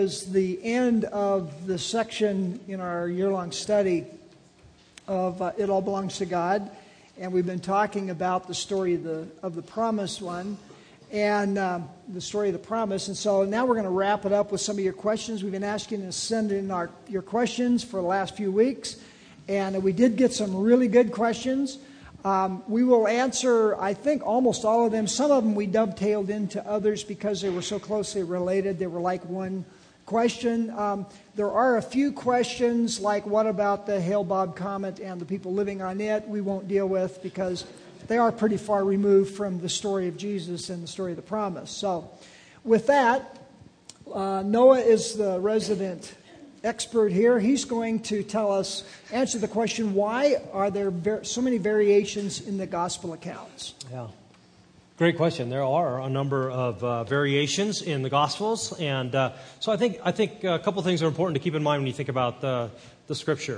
is the end of the section in our year-long study of It All Belongs to God. And we've been talking about the story of the promised one and the story of the promise. And so now we're going to wrap it up with some of your questions. We've been asking you to send in your questions for the last few weeks. And we did get some really good questions. We will answer, I think, almost all of them. Some of them we dovetailed into others because they were so closely related. They were like one question. There are a few questions like what about the Hale-Bopp comet and the people living on it we won't deal with because they are pretty far removed from the story of Jesus and the story of the promise. So with that, Noah is the resident expert here. He's going to answer the question, why are there so many variations in the gospel accounts? Yeah, great question. There are a number of variations in the Gospels, and so I think a couple of things are important to keep in mind when you think about the Scripture.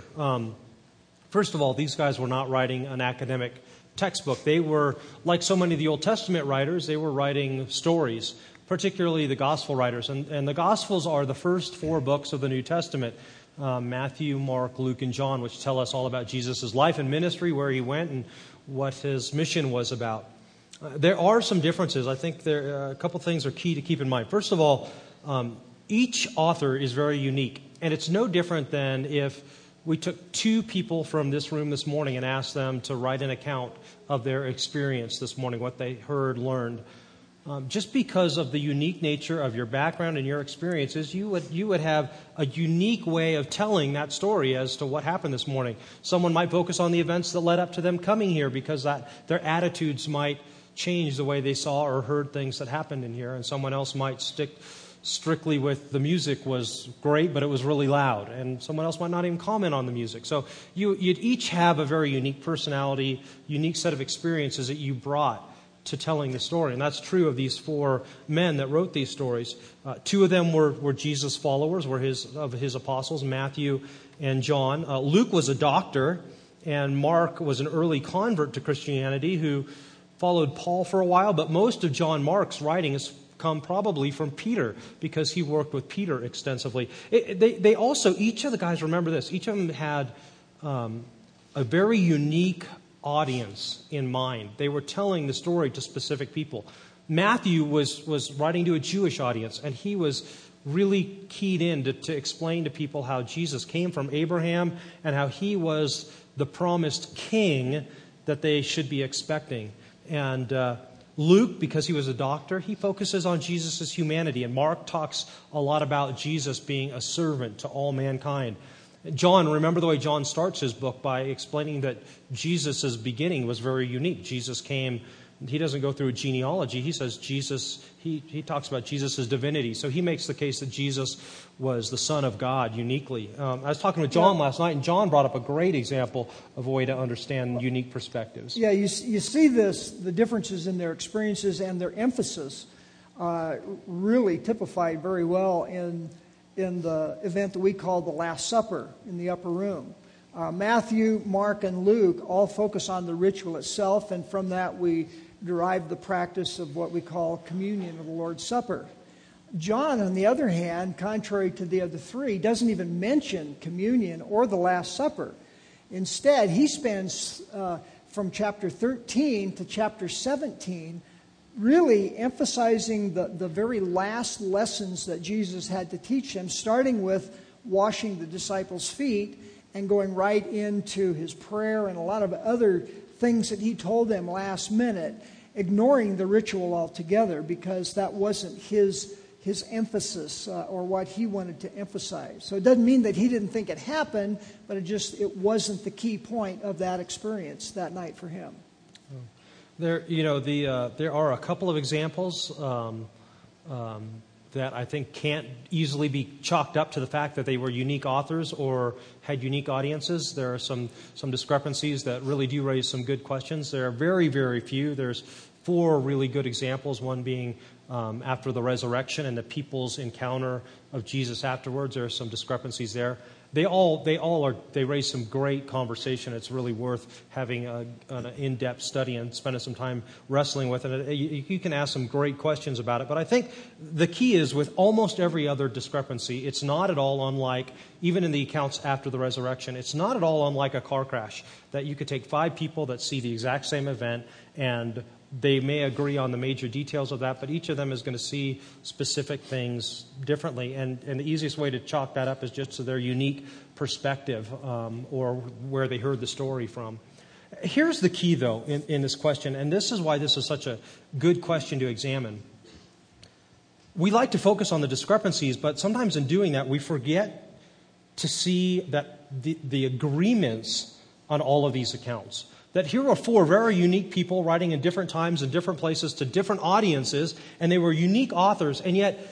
First of all, these guys were not writing an academic textbook. They were, like so many of the Old Testament writers, they were writing stories, particularly the Gospel writers. And the Gospels are the first 4 books of the New Testament, Matthew, Mark, Luke, and John, which tell us all about Jesus' life and ministry, where he went, and what his mission was about. There are some differences. I think a couple things are key to keep in mind. First of all, each author is very unique, and it's no different than if we took 2 people from this room this morning and asked them to write an account of their experience this morning, what they heard, learned. Just because of the unique nature of your background and your experiences, you would have a unique way of telling that story as to what happened this morning. Someone might focus on the events that led up to them coming here because their attitudes might change the way they saw or heard things that happened in here, and someone else might stick strictly with the music was great, but it was really loud, and someone else might not even comment on the music. So you'd each have a very unique personality, unique set of experiences that you brought to telling the story. And that's true of these 4 men that wrote these stories. 2 of them were Jesus' followers, were of his apostles, Matthew and John. Luke was a doctor, and Mark was an early convert to Christianity who followed Paul for a while. But most of John Mark's writing has come probably from Peter because he worked with Peter extensively. They also, each of the guys, remember this, each of them had a very unique audience in mind. They were telling the story to specific people. Matthew was writing to a Jewish audience, and he was really keyed in to explain to people how Jesus came from Abraham and how he was the promised king that they should be expecting. And Luke, because he was a doctor, he focuses on Jesus' humanity, and Mark talks a lot about Jesus being a servant to all mankind. John, remember the way John starts his book by explaining that Jesus' beginning was very unique. Jesus came, he doesn't go through a genealogy. He says Jesus, he talks about Jesus' divinity. So he makes the case that Jesus was the Son of God uniquely. I was talking with John last night, and John brought up a great example of a way to understand unique perspectives. Yeah, you see the differences in their experiences and their emphasis really typified very well in the event that we call the Last Supper in the upper room. Matthew, Mark, and Luke all focus on the ritual itself, and from that we derive the practice of what we call communion of the Lord's Supper. John, on the other hand, contrary to the other 3, doesn't even mention communion or the Last Supper. Instead, he spends from chapter 13 to chapter 17 really emphasizing the very last lessons that Jesus had to teach them, starting with washing the disciples' feet and going right into his prayer and a lot of other things that he told them last minute, ignoring the ritual altogether because that wasn't his emphasis or what he wanted to emphasize. So it doesn't mean that he didn't think it happened, but it wasn't the key point of that experience that night for him. There are a couple of examples that I think can't easily be chalked up to the fact that they were unique authors or had unique audiences. There are some discrepancies that really do raise some good questions. There are very, very few. There's 4 really good examples, one being after the resurrection and the people's encounter of Jesus afterwards. There are some discrepancies there. They raise some great conversation. It's really worth having an in-depth study and spending some time wrestling with it. You can ask some great questions about it. But I think the key is with almost every other discrepancy, it's not at all unlike, even in the accounts after the resurrection, it's not at all unlike a car crash, that you could take 5 people that see the exact same event and they may agree on the major details of that, but each of them is going to see specific things differently. And the easiest way to chalk that up is just to their unique perspective or where they heard the story from. Here's the key, though, in this question, and this is why this is such a good question to examine. We like to focus on the discrepancies, but sometimes in doing that, we forget to see that the agreements on all of these accounts. That here are 4 very unique people writing in different times and different places to different audiences, and they were unique authors, and yet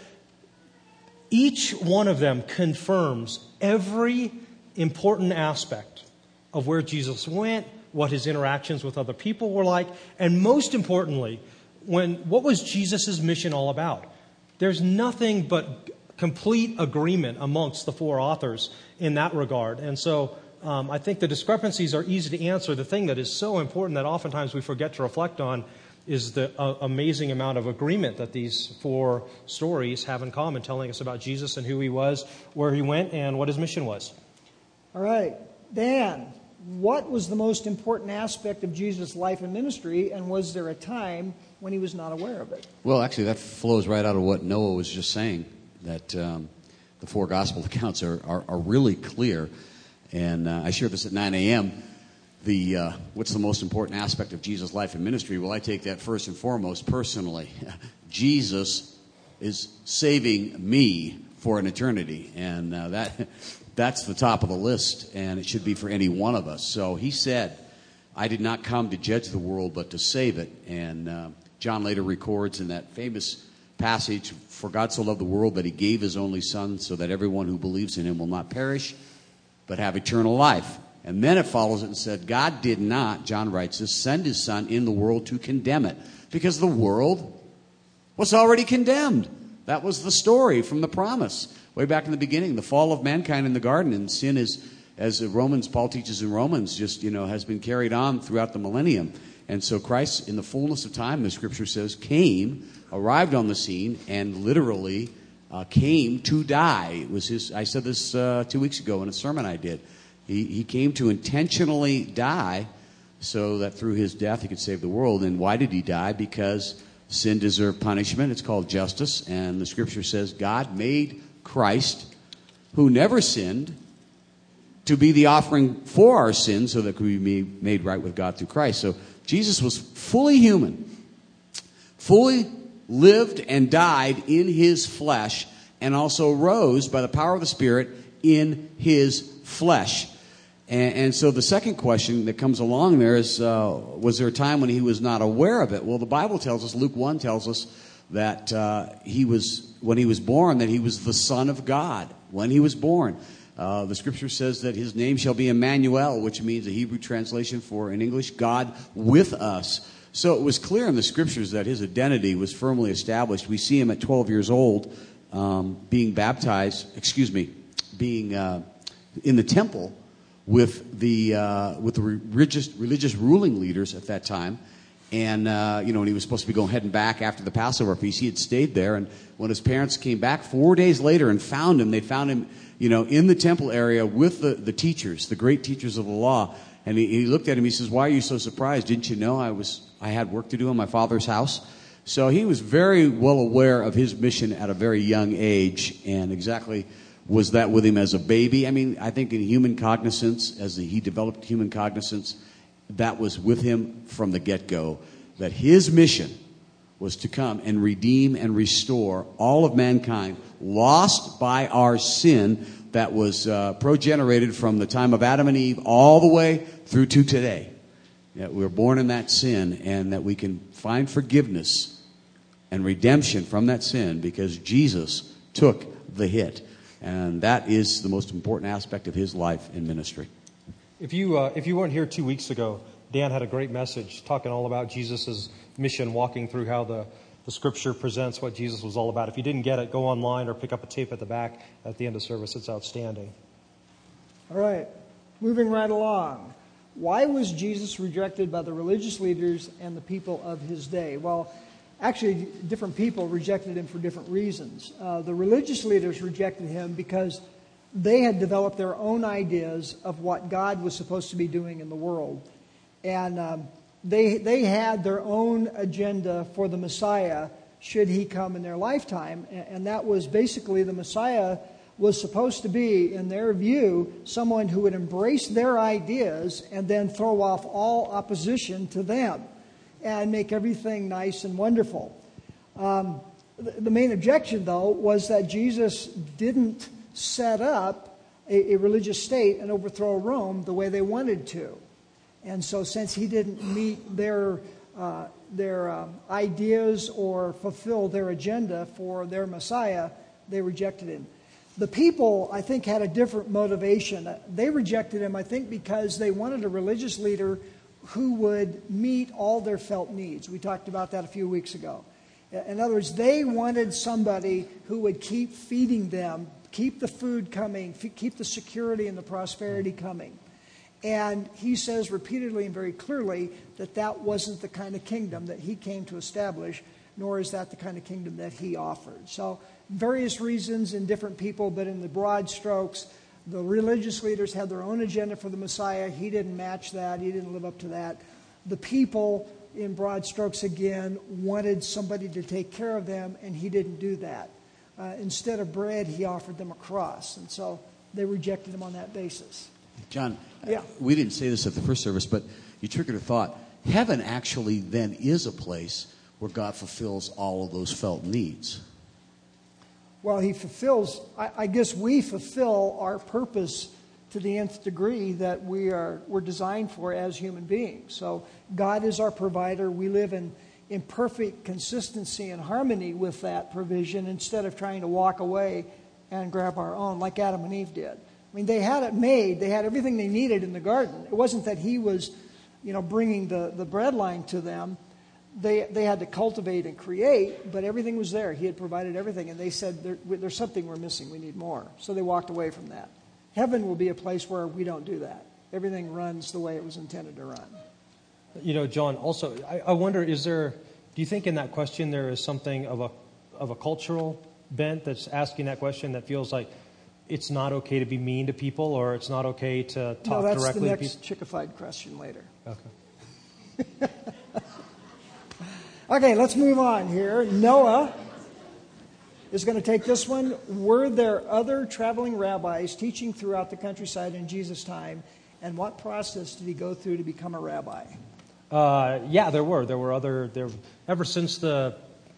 each one of them confirms every important aspect of where Jesus went, what his interactions with other people were like, and most importantly, what was Jesus' mission all about? There's nothing but complete agreement amongst the 4 authors in that regard, and so I think the discrepancies are easy to answer. The thing that is so important that oftentimes we forget to reflect on is the amazing amount of agreement that these 4 stories have in common, telling us about Jesus and who he was, where he went, and what his mission was. All right. Dan, what was the most important aspect of Jesus' life and ministry, and was there a time when he was not aware of it? Well, actually, that flows right out of what Noah was just saying, that the 4 gospel accounts are really clear. And I shared this at 9 a.m. What's the most important aspect of Jesus' life and ministry? Well, I take that first and foremost personally. Jesus is saving me for an eternity. And that's the top of the list, and it should be for any one of us. So he said, I did not come to judge the world, but to save it. And John later records in that famous passage, for God so loved the world that he gave his only son so that everyone who believes in him will not perish, but have eternal life. And then it follows it and said, God did not, John writes this, send his son in the world to condemn it, because the world was already condemned. That was the story from the promise. Way back in the beginning, the fall of mankind in the garden, and sin is, as Paul teaches in Romans, just, has been carried on throughout the millennium. And so Christ, in the fullness of time, the scripture says, arrived on the scene, and literally came to die. It was his. I said this 2 weeks ago in a sermon I did. He came to intentionally die so that through his death he could save the world. And why did he die? Because sin deserved punishment. It's called justice. And the scripture says God made Christ, who never sinned, to be the offering for our sins so that we could be made right with God through Christ. So Jesus was fully human, fully lived and died in his flesh, and also rose by the power of the Spirit in his flesh. And so the second question that comes along there is, was there a time when he was not aware of it? Well, the Bible tells us, Luke 1 tells us that when he was born, that he was the Son of God when he was born. The scripture says that his name shall be Emmanuel, which means a Hebrew translation for, in English, God with us. So it was clear in the scriptures that his identity was firmly established. We see him at 12 years old being baptized, being in the temple with the religious ruling leaders at that time. And, when he was supposed to be going heading back after the Passover feast, he had stayed there. And when his parents came back 4 days later and found him, they found him, in the temple area with the teachers, the great teachers of the law. And he looked at him, he says, why are you so surprised? Didn't you know I had work to do in my father's house? So he was very well aware of his mission at a very young age, and exactly was that with him as a baby. I mean, I think in human cognizance, he developed human cognizance, that was with him from the get-go, that his mission was to come and redeem and restore all of mankind lost by our sin that was progenerated from the time of Adam and Eve all the way through to today. That we're born in that sin, and that we can find forgiveness and redemption from that sin because Jesus took the hit. And that is the most important aspect of his life and ministry. If you weren't here 2 weeks ago, Dan had a great message talking all about Jesus' mission, walking through how the Scripture presents what Jesus was all about. If you didn't get it, go online or pick up a tape at the back at the end of service. It's outstanding. All right, moving right along. Why was Jesus rejected by the religious leaders and the people of his day? Well, actually, different people rejected him for different reasons. The religious leaders rejected him because they had developed their own ideas of what God was supposed to be doing in the world. And they had their own agenda for the Messiah should he come in their lifetime. And that was basically the Messiah was supposed to be, in their view, someone who would embrace their ideas and then throw off all opposition to them and make everything nice and wonderful. The main objection, though, was that Jesus didn't set up a religious state and overthrow Rome the way they wanted to. And so since he didn't meet their ideas or fulfill their agenda for their Messiah, they rejected him. The people, I think, had a different motivation. They rejected him, I think, because they wanted a religious leader who would meet all their felt needs. We talked about that a few weeks ago. In other words, they wanted somebody who would keep feeding them, keep the food coming, keep the security and the prosperity coming. And he says repeatedly and very clearly that that wasn't the kind of kingdom that he came to establish, nor is that the kind of kingdom that he offered. So various reasons in different people, but in the broad strokes, the religious leaders had their own agenda for the Messiah. He didn't match that. He didn't live up to that. The people, in broad strokes again, wanted somebody to take care of them, and he didn't do that. Instead of bread, he offered them a cross. And so they rejected him on that basis. John, Yeah. We didn't say this at the first service, but you triggered a thought. Heaven actually then is a place where God fulfills all of those felt needs. Well, he fulfills, I guess we fulfill our purpose to the nth degree that we're designed for as human beings. So God is our provider. We live in perfect consistency and harmony with that provision instead of trying to walk away and grab our own like Adam and Eve did. I mean, they had it made. They had everything they needed in the garden. It wasn't that he was, bringing the bread line to them. They had to cultivate and create, but everything was there. He had provided everything, and they said, there's something we're missing. We need more. So they walked away from that. Heaven will be a place where we don't do that. Everything runs the way it was intended to run. John, also, I wonder, do you think in that question there is something of a cultural bent that's asking that question that feels like it's not okay to be mean to people or it's not okay to talk directly to people? No, that's the next chickified question later. Okay. Okay, let's move on here. Noah is going to take this one. Were there other traveling rabbis teaching throughout the countryside in Jesus' time? And what process did he go through to become a rabbi? Yeah, there were. There were other. Ever since the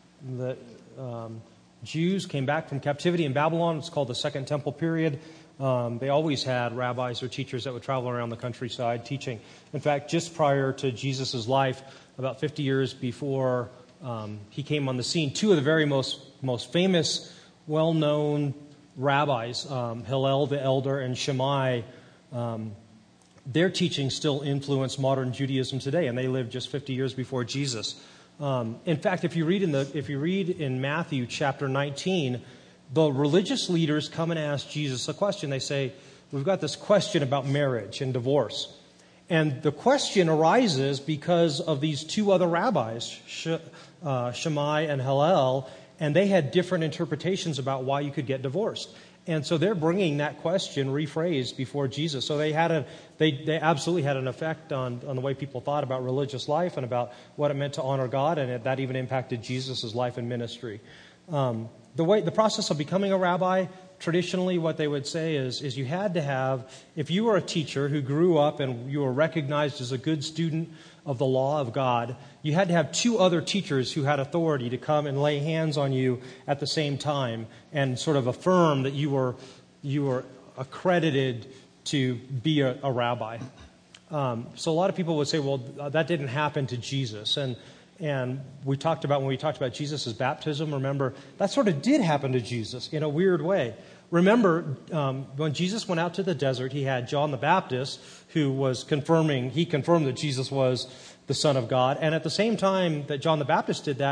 Jews came back from captivity in Babylon, it's called the Second Temple period. They always had rabbis or teachers that would travel around the countryside teaching. In fact, just prior to Jesus' life, about 50 years before he came on the scene, two of the very most famous, well-known rabbis, Hillel the elder and Shammai, their teaching still influence modern Judaism today, and they lived just 50 years before Jesus. In fact, if you read in Matthew chapter 19, the religious leaders come and ask Jesus a question. They say, we've got this question about marriage and divorce. And the question arises because of these two other rabbis, Shammai and Hillel, and they had different interpretations about why you could get divorced. And so they're bringing that question rephrased before Jesus. So they absolutely had an effect on the way people thought about religious life and about what it meant to honor God, and that even impacted Jesus' life and ministry. The process of becoming a rabbi, traditionally what they would say is you had to have, if you were a teacher who grew up and you were recognized as a good student of the law of God, you had to have two other teachers who had authority to come and lay hands on you at the same time and sort of affirm that you were accredited to be a rabbi. So a lot of people would say, well, that didn't happen to Jesus. And when we talked about Jesus' baptism, remember, that sort of did happen to Jesus in a weird way. Remember, when Jesus went out to the desert, he had John the Baptist, who was confirmed that Jesus was the Son of God. And at the same time that John the Baptist did that,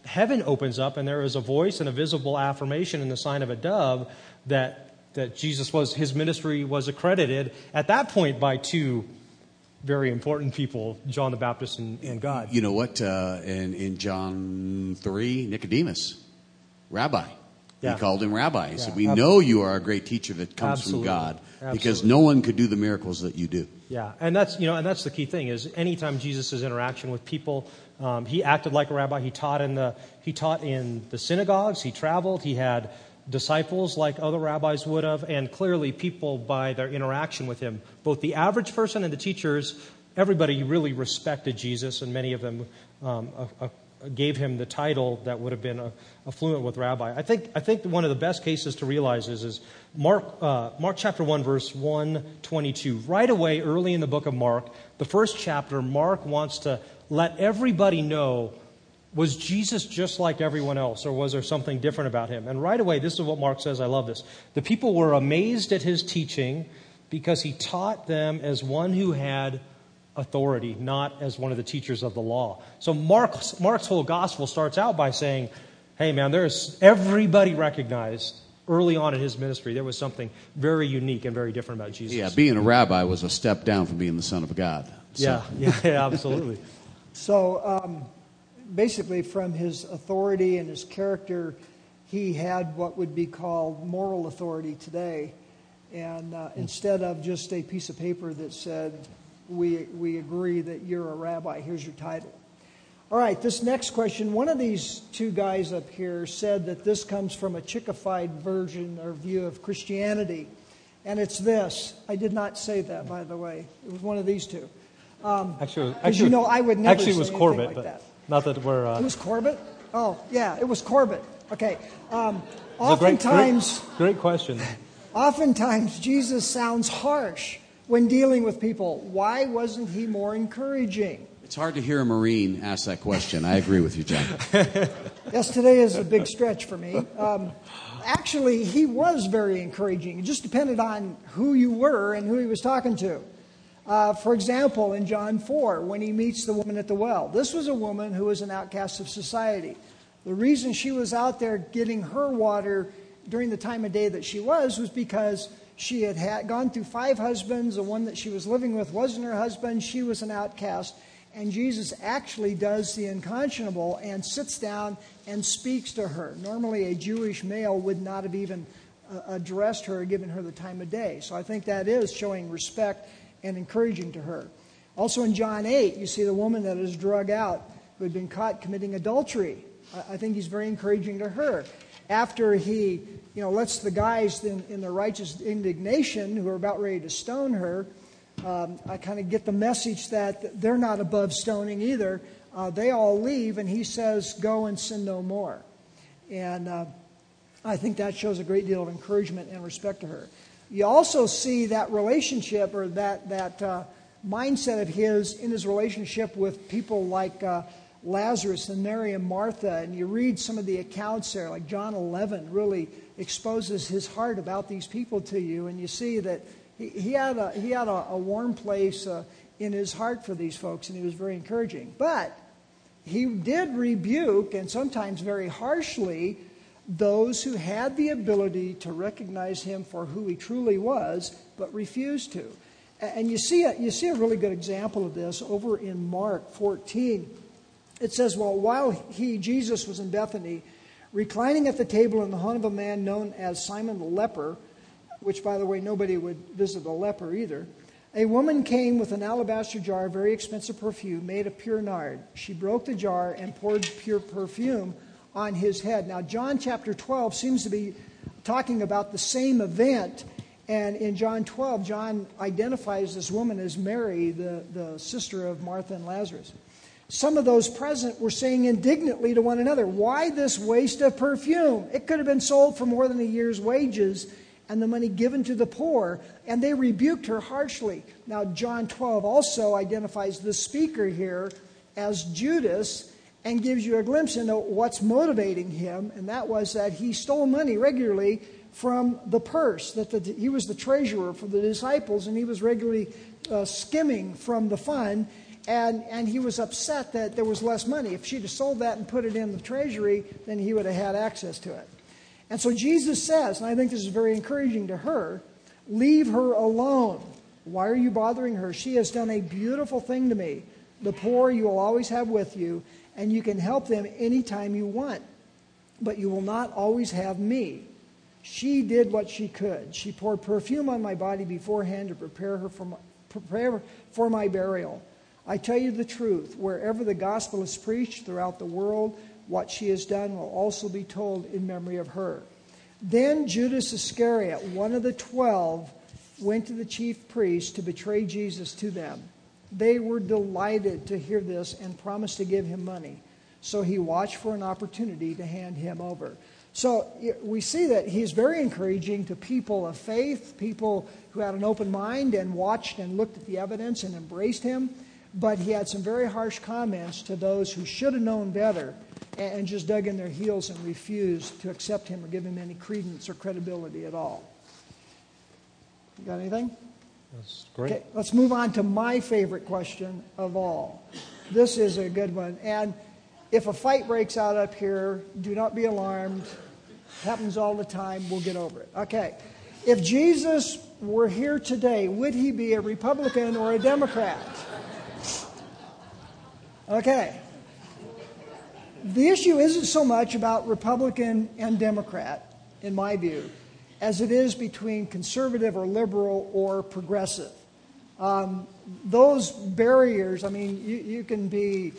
heaven opens up and there is a voice and a visible affirmation in the sign of a dove that his ministry was accredited at that point by two very important people, John the Baptist and God. You know what? In John 3, Nicodemus, Rabbi. Yeah. He called him Rabbi. He said, we absolutely. know you are a great teacher that comes Absolutely. from God, because Absolutely. no one could do the miracles that you do. Yeah, and that's the key thing is anytime Jesus' interaction with people, he acted like a rabbi. He taught in the synagogues. He traveled. He had disciples like other rabbis would have, and clearly people by their interaction with him, both the average person and the teachers, everybody really respected Jesus, and many of them gave him the title that would have been affluent with rabbi. I think one of the best cases to realize is Mark chapter 1, verse 122. Right away, early in the book of Mark, the first chapter, Mark wants to let everybody know, was Jesus just like everyone else, or was there something different about him? And right away, this is what Mark says. I love this. The people were amazed at his teaching because he taught them as one who had authority, not as one of the teachers of the law. So Mark's whole gospel starts out by saying, hey man, everybody recognized early on in his ministry there was something very unique and very different about Jesus. Yeah, being a rabbi was a step down from being the Son of God. So. Yeah, absolutely. So basically from his authority and his character, he had what would be called moral authority today. And instead of just a piece of paper that said, we agree that you're a rabbi, here's your title. All right, this next question, one of these two guys up here said that this comes from a chickified version or view of Christianity. And it's this. I did not say that, by the way. It was one of these two. Actually, I would never actually say it was anything Corbett, like but that. not that we're... It was Corbett? Oh, yeah, it was Corbett. Okay. Oftentimes... Great question. Oftentimes, Jesus sounds harsh when dealing with people. Why wasn't he more encouraging? It's hard to hear a Marine ask that question. I agree with you, John. Yes, today is a big stretch for me. Actually, he was very encouraging. It just depended on who you were and who he was talking to. For example, in John 4, when he meets the woman at the well. This was a woman who was an outcast of society. The reason she was out there getting her water during the time of day that she was because she had gone through 5 husbands. The one that she was living with wasn't her husband. She was an outcast. And Jesus actually does the unconscionable and sits down and speaks to her. Normally, a Jewish male would not have even addressed her or given her the time of day. So I think that is showing respect and encouraging to her. Also in John 8, you see the woman that is drug out who had been caught committing adultery. I think he's very encouraging to her. After he lets the guys in their righteous indignation who are about ready to stone her, I kind of get the message that they're not above stoning either. They all leave, and he says, go and sin no more. And I think that shows a great deal of encouragement and respect to her. You also see that relationship or that mindset of his in his relationship with people like Lazarus and Mary and Martha. And you read some of the accounts there, like John 11 really exposes his heart about these people to you. And you see that he had a warm place in his heart for these folks, and he was very encouraging. But he did rebuke, and sometimes very harshly, those who had the ability to recognize him for who he truly was, but refused to. And you see a really good example of this over in Mark 14. It says, well, while Jesus was in Bethany, reclining at the table in the home of a man known as Simon the leper, which, by the way, nobody would visit a leper either, a woman came with an alabaster jar of very expensive perfume made of pure nard. She broke the jar and poured pure perfume on his head. Now, John chapter 12 seems to be talking about the same event. And in John 12, John identifies this woman as Mary, the sister of Martha and Lazarus. Some of those present were saying indignantly to one another, why this waste of perfume? It could have been sold for more than a year's wages and the money given to the poor. And they rebuked her harshly. Now, John 12 also identifies the speaker here as Judas and gives you a glimpse into what's motivating him. And that was that he stole money regularly from the purse, that he was the treasurer for the disciples, and he was regularly skimming from the fund. and he was upset that there was less money. If she'd have sold that and put it in the treasury, then he would have had access to it. And so Jesus says, and I think this is very encouraging to her, leave her alone. Why are you bothering her? She has done a beautiful thing to me. The poor you will always have with you, and you can help them anytime you want. But you will not always have me. She did what she could. She poured perfume on my body beforehand to prepare for my burial. I tell you the truth, wherever the gospel is preached throughout the world, what she has done will also be told in memory of her. Then Judas Iscariot, one of the 12, went to the chief priests to betray Jesus to them. They were delighted to hear this and promised to give him money. So he watched for an opportunity to hand him over. So we see that he's very encouraging to people of faith, people who had an open mind and watched and looked at the evidence and embraced him. But he had some very harsh comments to those who should have known better and just dug in their heels and refused to accept him or give him any credence or credibility at all. You got anything? That's great. Okay, let's move on to my favorite question of all. This is a good one. And if a fight breaks out up here, do not be alarmed. It happens all the time. We'll get over it. Okay. If Jesus were here today, would he be a Republican or a Democrat? Okay. The issue isn't so much about Republican and Democrat, in my view, as it is between conservative or liberal or progressive. Those barriers, I mean, you can be,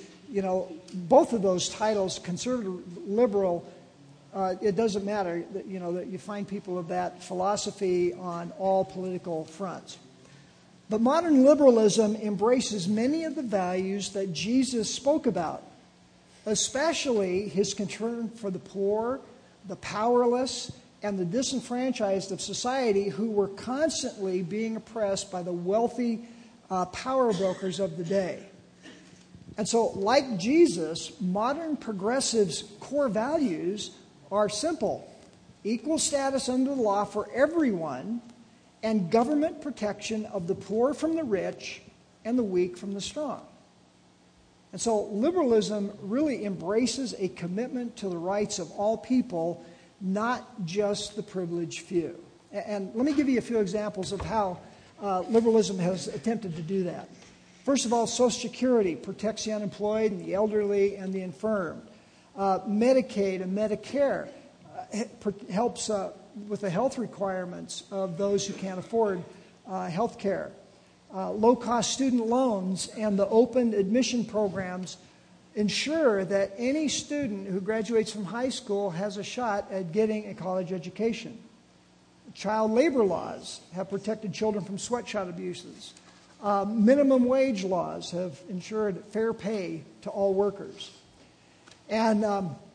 both of those titles, conservative, liberal, it doesn't matter, that you find people of that philosophy on all political fronts. But modern liberalism embraces many of the values that Jesus spoke about, especially his concern for the poor, the powerless, and the disenfranchised of society who were constantly being oppressed by the wealthy power brokers of the day. And so, like Jesus, modern progressives' core values are simple: equal status under the law for everyone, and government protection of the poor from the rich and the weak from the strong. And so liberalism really embraces a commitment to the rights of all people, not just the privileged few. And let me give you a few examples of how liberalism has attempted to do that. First of all, Social Security protects the unemployed and the elderly and the infirm. Medicaid and Medicare helps with the health requirements of those who can't afford health care. Low-cost student loans and the open admission programs ensure that any student who graduates from high school has a shot at getting a college education. Child labor laws have protected children from sweatshop abuses. Minimum wage laws have ensured fair pay to all workers. And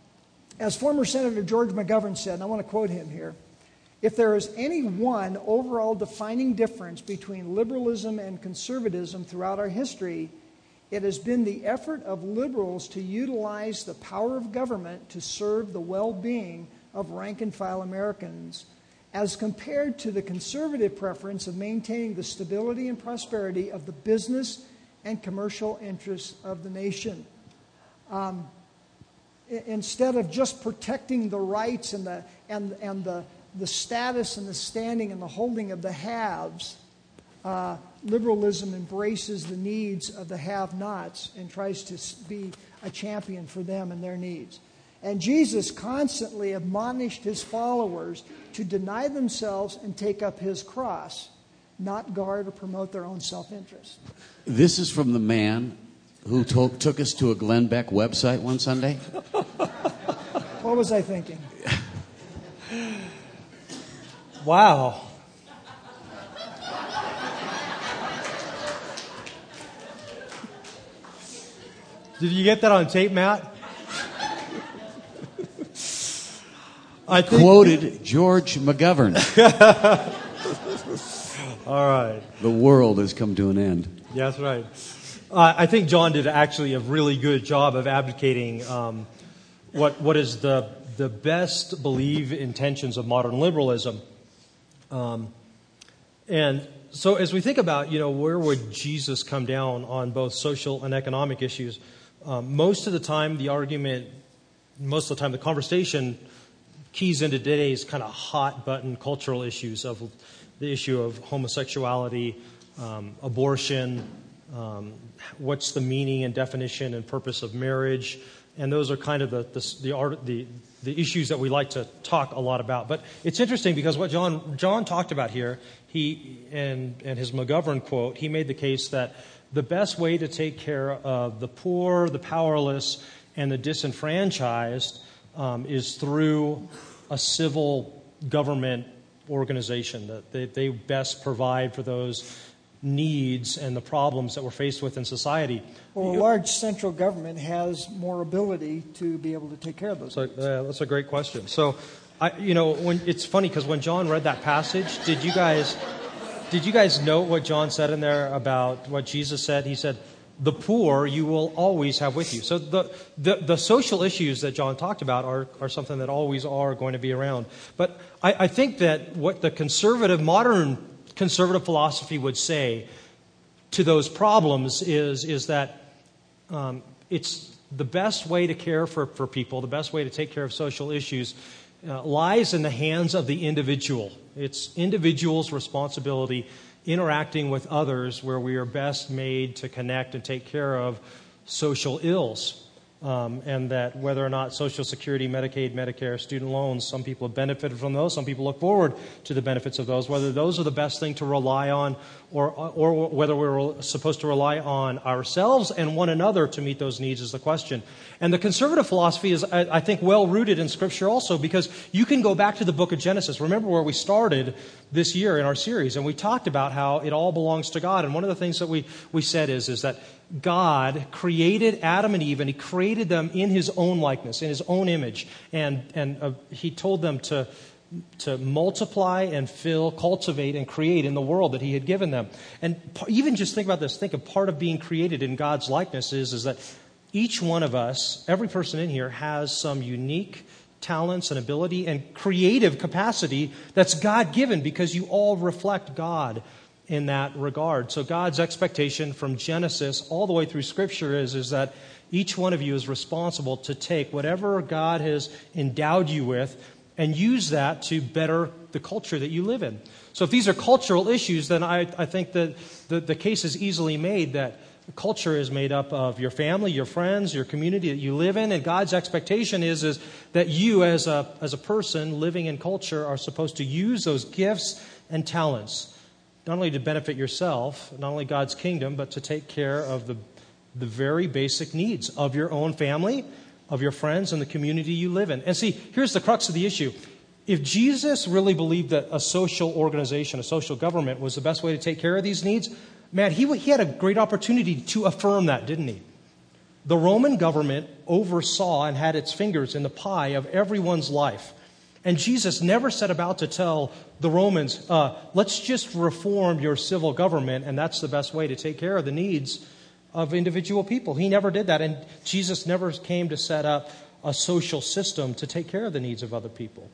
as former Senator George McGovern said, and I want to quote him here, if there is any one overall defining difference between liberalism and conservatism throughout our history, it has been the effort of liberals to utilize the power of government to serve the well-being of rank-and-file Americans, as compared to the conservative preference of maintaining the stability and prosperity of the business and commercial interests of the nation. Instead of just protecting the rights and the status and the standing and the holding of the haves, liberalism embraces the needs of the have-nots and tries to be a champion for them and their needs. And Jesus constantly admonished his followers to deny themselves and take up his cross, not guard or promote their own self-interest. This is from the man who took us to a Glenn Beck website one Sunday? What was I thinking? Wow. Did you get that on tape, Matt? I think quoted George McGovern. All right. The world has come to an end. Yeah, that's right. I think John did actually a really good job of advocating what is the best believed intentions of modern liberalism. And so as we think about, where would Jesus come down on both social and economic issues, most of the time the conversation keys into today's kind of hot button cultural issues of the issue of homosexuality, abortion, what's the meaning and definition and purpose of marriage, and those are kind of the issues that we like to talk a lot about. But it's interesting because what John talked about here, he and his McGovern quote, he made the case that the best way to take care of the poor, the powerless, and the disenfranchised is through a civil government organization, that they best provide for those needs and the problems that we're faced with in society. Well, a large central government has more ability to be able to take care of those needs. That's a great question. So, when it's funny because when John read that passage, did you guys note what John said in there about what Jesus said? He said, "The poor you will always have with you." So the social issues that John talked about are something that always are going to be around. But I think that what the modern conservative philosophy would say to those problems is that it's the best way to care for people, the best way to take care of social issues lies in the hands of the individual. It's individual's responsibility interacting with others where we are best made to connect and take care of social ills. And that whether or not Social Security, Medicaid, Medicare, student loans, some people have benefited from those, some people look forward to the benefits of those, whether those are the best thing to rely on or whether we're supposed to rely on ourselves and one another to meet those needs is the question. And the conservative philosophy is, I think, well-rooted in Scripture also because you can go back to the book of Genesis. Remember where we started this year in our series, and we talked about how it all belongs to God. And one of the things that we said is that God created Adam and Eve, and He created them in His own likeness, in His own image. And He told them to multiply and fill, cultivate, and create in the world that He had given them. And even just think about this. Think of part of being created in God's likeness is that each one of us, every person in here, has some unique talents and ability and creative capacity that's God-given because you all reflect God in that regard. So God's expectation from Genesis all the way through Scripture is that each one of you is responsible to take whatever God has endowed you with and use that to better the culture that you live in. So if these are cultural issues, then I think that the case is easily made that culture is made up of your family, your friends, your community that you live in, and God's expectation is that you as a person living in culture are supposed to use those gifts and talents not only to benefit yourself, not only God's kingdom, but to take care of the very basic needs of your own family, of your friends, and the community you live in. And see, here's the crux of the issue. If Jesus really believed that a social organization, a social government was the best way to take care of these needs, man, he had a great opportunity to affirm that, didn't he? The Roman government oversaw and had its fingers in the pie of everyone's life. And Jesus never set about to tell the Romans, let's just reform your civil government, and that's the best way to take care of the needs of individual people. He never did that, and Jesus never came to set up a social system to take care of the needs of other people.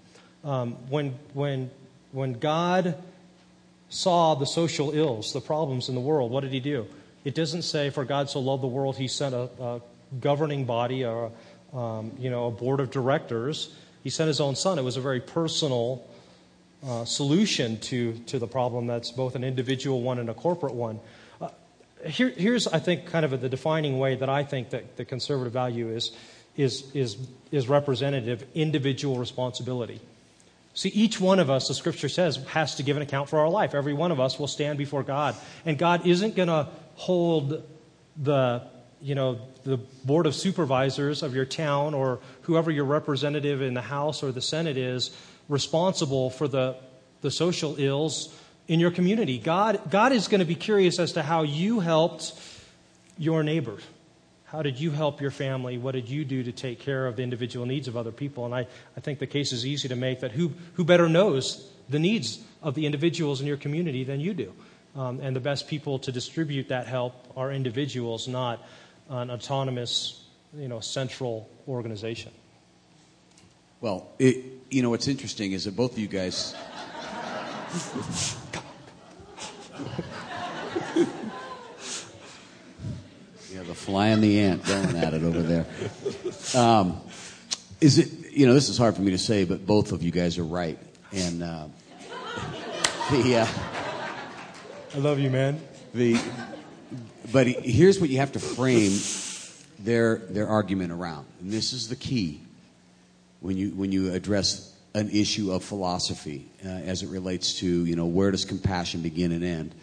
When God saw the social ills, the problems in the world, what did He do? It doesn't say, for God so loved the world, He sent a governing body or a board of directors. He sent His own Son. It was a very personal solution to the problem that's both an individual one and a corporate one. Here's, I think, kind of the defining way that I think that the conservative value is representative individual responsibility. See, each one of us, the Scripture says, has to give an account for our life. Every one of us will stand before God. And God isn't going to hold the board of supervisors of your town or whoever your representative in the House or the Senate is responsible for the social ills in your community. God is going to be curious as to how you helped your neighbor. How did you help your family? What did you do to take care of the individual needs of other people? And I think the case is easy to make that who better knows the needs of the individuals in your community than you do? And the best people to distribute that help are individuals, not an autonomous, central organization. Well, what's interesting is that both of you guys... Yeah, the fly and the ant going at it over there. Is it? This is hard for me to say, but both of you guys are right. And I love you, man. But here's what you have to frame their argument around, and this is the key when you address an issue of philosophy as it relates to where does compassion begin and end.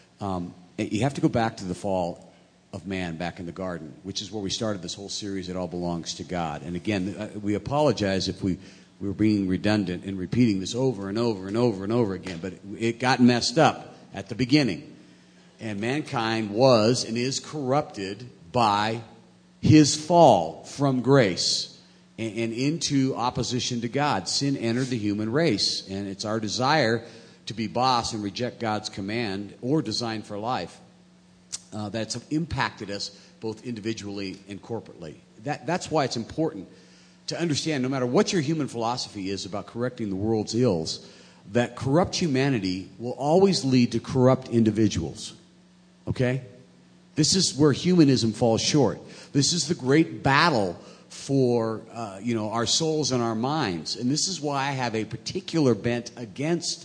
You have to go back to the fall of man back in the garden, which is where we started this whole series. It all belongs to God. And again, we apologize if we were being redundant and repeating this over and over and over and over again, but it got messed up at the beginning. And mankind was and is corrupted by his fall from grace and into opposition to God. Sin entered the human race, and it's our desire to be boss and reject God's command or design for life that's impacted us both individually and corporately. That's why it's important to understand, no matter what your human philosophy is about correcting the world's ills, that corrupt humanity will always lead to corrupt individuals. Okay? This is where humanism falls short. This is the great battle for our souls and our minds. And this is why I have a particular bent against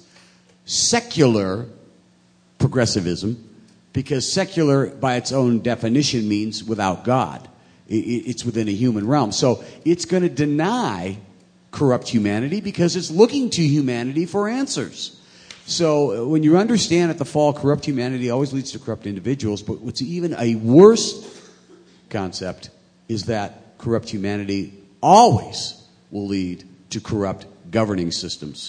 secular progressivism, because secular, by its own definition, means without God. It's within a human realm. So it's going to deny corrupt humanity because it's looking to humanity for answers. So when you understand at the fall, corrupt humanity always leads to corrupt individuals, but what's even a worse concept is that corrupt humanity always will lead to corrupt governing systems.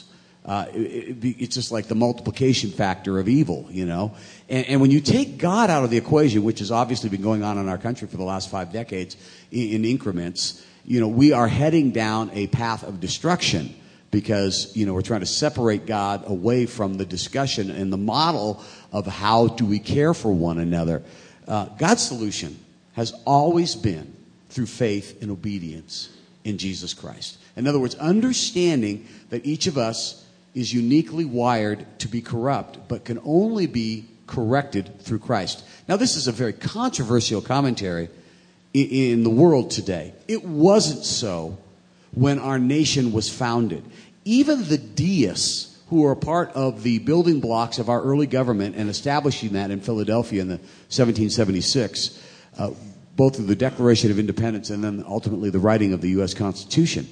It's just like the multiplication factor of evil, And when you take God out of the equation, which has obviously been going on in our country for the last 5 decades in increments, we are heading down a path of destruction because, we're trying to separate God away from the discussion and the model of how do we care for one another. God's solution has always been through faith and obedience in Jesus Christ. In other words, understanding that each of us is uniquely wired to be corrupt, but can only be corrected through Christ. Now, this is a very controversial commentary in the world today. It wasn't so when our nation was founded. Even the deists who are a part of the building blocks of our early government and establishing that in Philadelphia in the 1776, both through the Declaration of Independence and then ultimately the writing of the U.S. Constitution,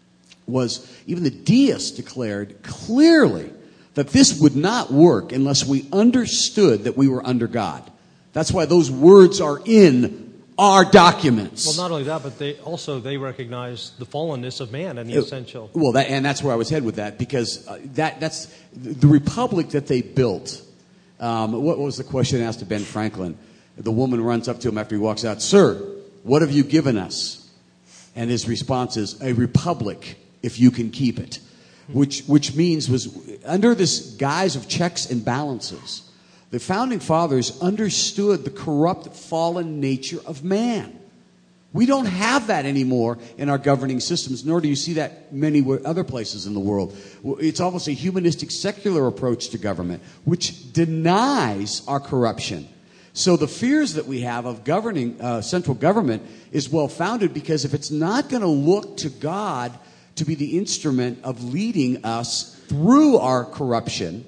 was even the deists declared clearly that this would not work unless we understood that we were under God. That's why those words are in our documents. Well, not only that, but they recognize the fallenness of man and the essential. Well, and that's where I was headed with that, because that's the republic that they built. What was the question asked to Ben Franklin? The woman runs up to him after he walks out, "Sir, what have you given us?" And his response is, "A republic, if you can keep it," which means was under this guise of checks and balances, the founding fathers understood the corrupt, fallen nature of man. We don't have that anymore in our governing systems, nor do you see that many other places in the world. It's almost a humanistic, secular approach to government, which denies our corruption. So the fears that we have of governing central government is well-founded, because if it's not going to look to God to be the instrument of leading us through our corruption,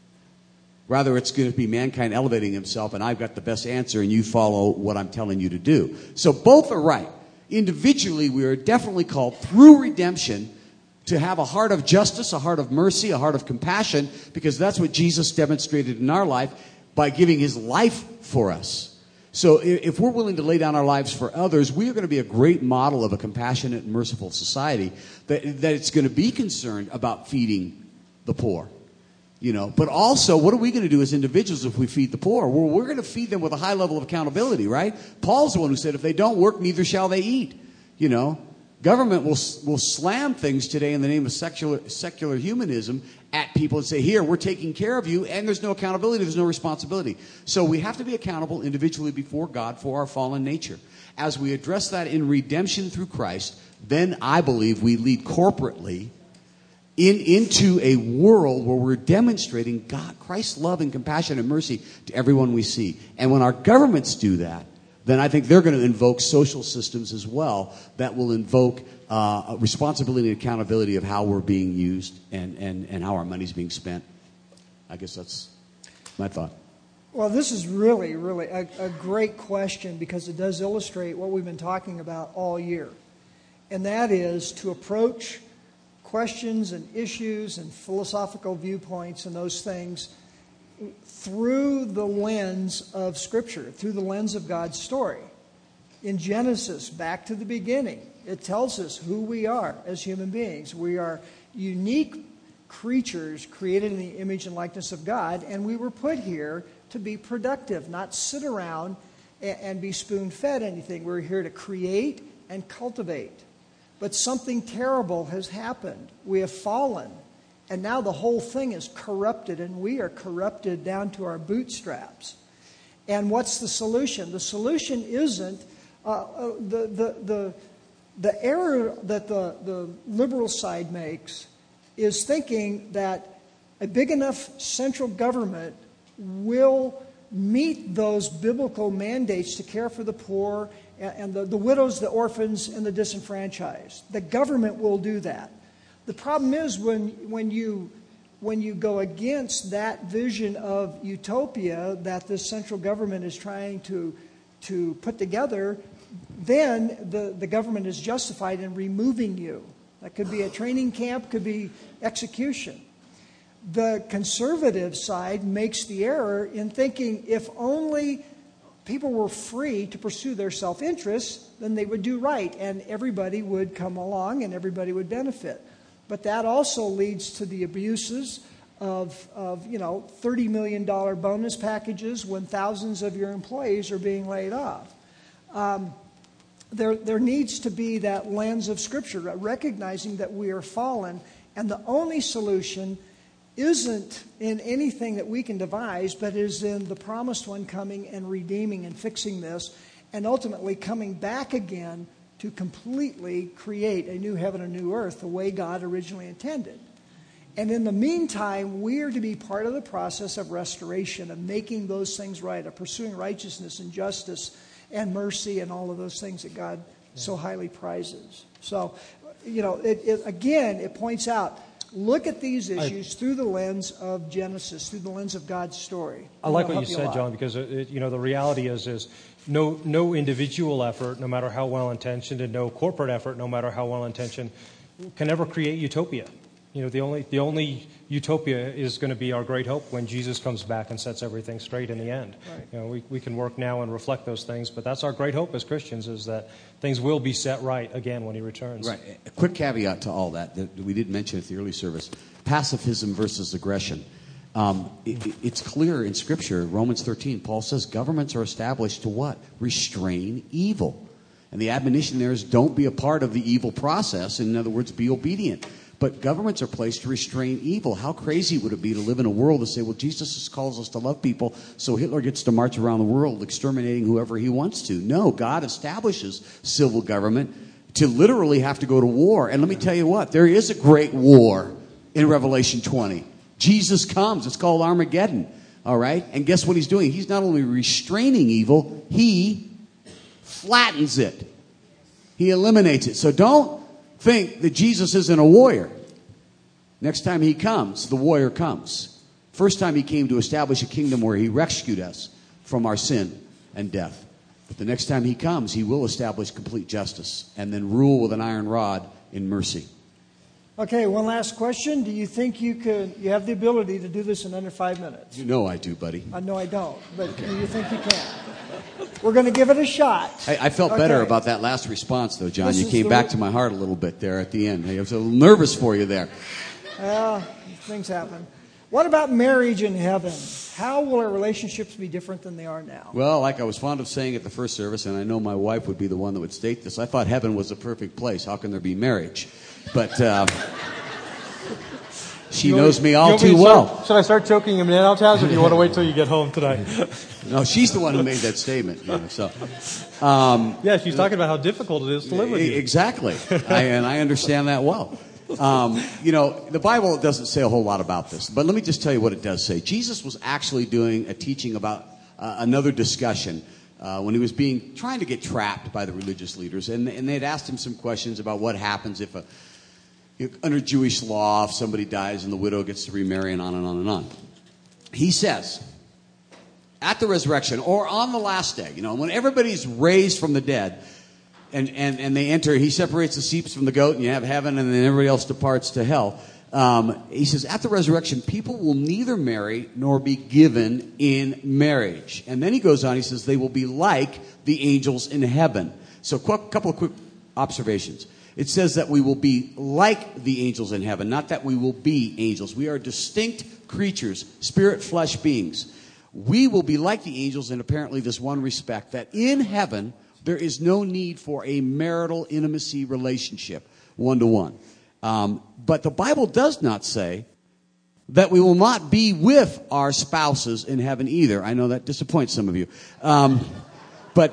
rather it's going to be mankind elevating himself and I've got the best answer and you follow what I'm telling you to do. So both are right. Individually, we are definitely called through redemption to have a heart of justice, a heart of mercy, a heart of compassion, because that's what Jesus demonstrated in our life by giving his life for us. So if we're willing to lay down our lives for others, we are going to be a great model of a compassionate and merciful society that it's going to be concerned about feeding the poor. But also, what are we going to do as individuals if we feed the poor? Well, we're going to feed them with a high level of accountability, right? Paul's the one who said, if they don't work, neither shall they eat. Government will slam things today in the name of secular humanism at people and say, here, we're taking care of you, and there's no accountability, there's no responsibility. So we have to be accountable individually before God for our fallen nature. As we address that in redemption through Christ, then I believe we lead corporately into a world where we're demonstrating God, Christ's love and compassion and mercy to everyone we see. And when our governments do that, then I think they're going to invoke social systems as well that will invoke responsibility and accountability of how we're being used and how our money's being spent. I guess that's my thought. Well, this is really a great question because it does illustrate what we've been talking about all year. And that is to approach questions and issues and philosophical viewpoints and those things through the lens of Scripture, through the lens of God's story. In Genesis, back to the beginning, it tells us who we are as human beings. We are unique creatures created in the image and likeness of God, and we were put here to be productive, not sit around and be spoon-fed anything. We're here to create and cultivate. But something terrible has happened. We have fallen. And now the whole thing is corrupted, and we are corrupted down to our bootstraps. And what's the solution? The solution isn't the error that the liberal side makes is thinking that a big enough central government will meet those biblical mandates to care for the poor and the widows, the orphans, and the disenfranchised. The government will do that. The problem is when you go against that vision of utopia that this central government is trying to put together, then the government is justified in removing you. That could be a training camp, could be execution. The conservative side makes the error in thinking if only people were free to pursue their self-interest, then they would do right and everybody would come along and everybody would benefit. But that also leads to the abuses of $30 million bonus packages when thousands of your employees are being laid off. There needs to be that lens of Scripture, recognizing that we are fallen, and the only solution isn't in anything that we can devise, but is in the promised one coming and redeeming and fixing this, and ultimately coming back again to completely create a new heaven and new earth the way God originally intended. And in the meantime, we are to be part of the process of restoration, of making those things right, of pursuing righteousness and justice and mercy and all of those things that God so highly prizes. So, it points out, look at these issues through the lens of Genesis, through the lens of God's story. I like what you said, John, because the reality is no individual effort, no matter how well intentioned, and no corporate effort, no matter how well intentioned, can ever create utopia. The only utopia is going to be our great hope when Jesus comes back and sets everything straight in the end. Right. We can work now and reflect those things, but that's our great hope as Christians, is that things will be set right again when He returns. Right. A quick caveat to all that we did mention at the early service: pacifism versus aggression. It's clear in Scripture, Romans 13, Paul says governments are established to what? Restrain evil. And the admonition there is don't be a part of the evil process. In other words, be obedient. But governments are placed to restrain evil. How crazy would it be to live in a world to say, well, Jesus calls us to love people, so Hitler gets to march around the world exterminating whoever he wants to. No, God establishes civil government to literally have to go to war. And let me tell you what, there is a great war in Revelation 20. Jesus comes. It's called Armageddon. All right? And guess what He's doing? He's not only restraining evil, He flattens it. He eliminates it. So don't think that Jesus isn't a warrior. Next time He comes, the warrior comes. First time He came to establish a kingdom where He rescued us from our sin and death. But the next time He comes, He will establish complete justice and then rule with an iron rod in mercy. Okay, one last question. Do you think you have the ability to do this in under 5 minutes? You know I do, buddy. No, I don't. But do you think you can? We're going to give it a shot. I felt better about that last response, though, John. You came back to my heart a little bit there at the end. I was a little nervous for you there. Well, things happen. What about marriage in heaven? How will our relationships be different than they are now? Well, like I was fond of saying at the first service, and I know my wife would be the one that would state this, I thought heaven was the perfect place. How can there be marriage? But she knows me all too well. Should I start choking him now, Taz, or do you want to wait till you get home tonight? No, she's the one who made that statement. Yeah, she's talking about how difficult it is to live with you. Exactly. And I understand that well. The Bible doesn't say a whole lot about this, but let me just tell you what it does say. Jesus was actually doing a teaching about another discussion when he was trying to get trapped by the religious leaders, and they'd asked him some questions about what happens if under Jewish law, if somebody dies and the widow gets to remarry, and on and on and on. He says, at the resurrection, or on the last day, when everybody's raised from the dead, and they enter, he separates the sheep from the goat, and you have heaven, and then everybody else departs to hell. He says, at the resurrection, people will neither marry nor be given in marriage. And then he goes on, he says, they will be like the angels in heaven. So a couple of quick observations. It says that we will be like the angels in heaven, not that we will be angels. We are distinct creatures, spirit, flesh beings. We will be like the angels in apparently this one respect, that in heaven there is no need for a marital intimacy relationship, one-to-one. But the Bible does not say that we will not be with our spouses in heaven either. I know that disappoints some of you. But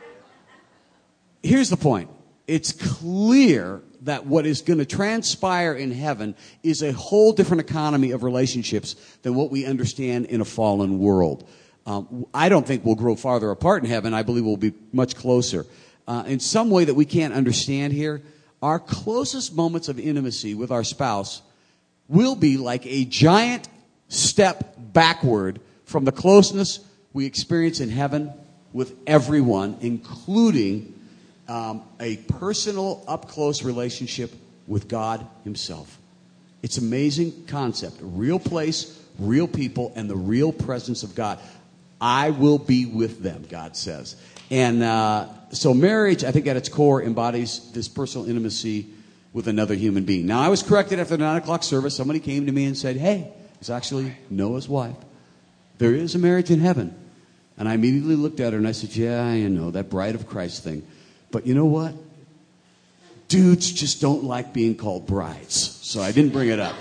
here's the point. It's clear that what is going to transpire in heaven is a whole different economy of relationships than what we understand in a fallen world. I don't think we'll grow farther apart in heaven. I believe we'll be much closer. In some way that we can't understand here, our closest moments of intimacy with our spouse will be like a giant step backward from the closeness we experience in heaven with everyone, including a personal, up-close relationship with God himself. It's an amazing concept. A real place, real people, and the real presence of God. I will be with them, God says. And so marriage, I think at its core, embodies this personal intimacy with another human being. Now, I was corrected after the 9 o'clock service. Somebody came to me and said, hey, it's actually Noah's wife. There is a marriage in heaven. And I immediately looked at her and I said, yeah, I know, that bride of Christ thing. But you know what? Dudes just don't like being called brides. So I didn't bring it up,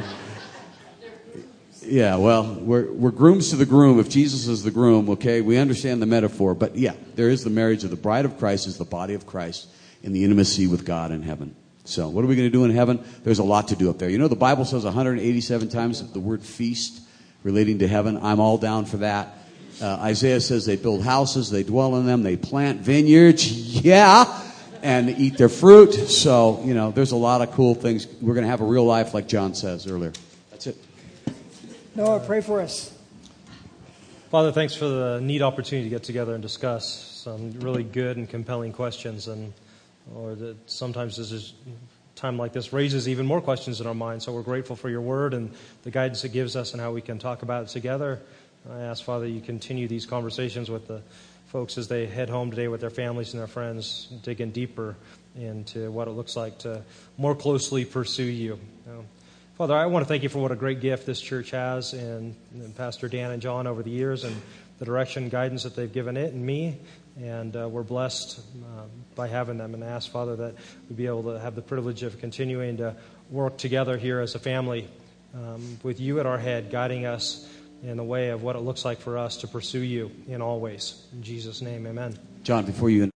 Yeah, well, we're grooms to the groom. If Jesus is the groom, okay, we understand the metaphor. But yeah, there is the marriage of the bride of Christ is the body of Christ in the intimacy with God in heaven. So what are we going to do in heaven? There's a lot to do up there. The Bible says 187 times the word feast relating to heaven. I'm all down for that. Isaiah says they build houses, they dwell in them, they plant vineyards, and eat their fruit. So, there's a lot of cool things. We're going to have a real life like John says earlier. That's it. Noah, pray for us. Father, thanks for the neat opportunity to get together and discuss some really good and compelling questions. And Lord, that sometimes this is time like this raises even more questions in our minds. So we're grateful for your word and the guidance it gives us and how we can talk about it together. I ask, Father, you continue these conversations with the folks as they head home today with their families and their friends, digging deeper into what it looks like to more closely pursue you. Father, I want to thank you for what a great gift this church has and Pastor Dan and John over the years and the direction and guidance that they've given it and me. And we're blessed by having them. And I ask, Father, that we be able to have the privilege of continuing to work together here as a family with you at our head, guiding us in the way of what it looks like for us to pursue you in all ways. In Jesus' name, amen. John, before you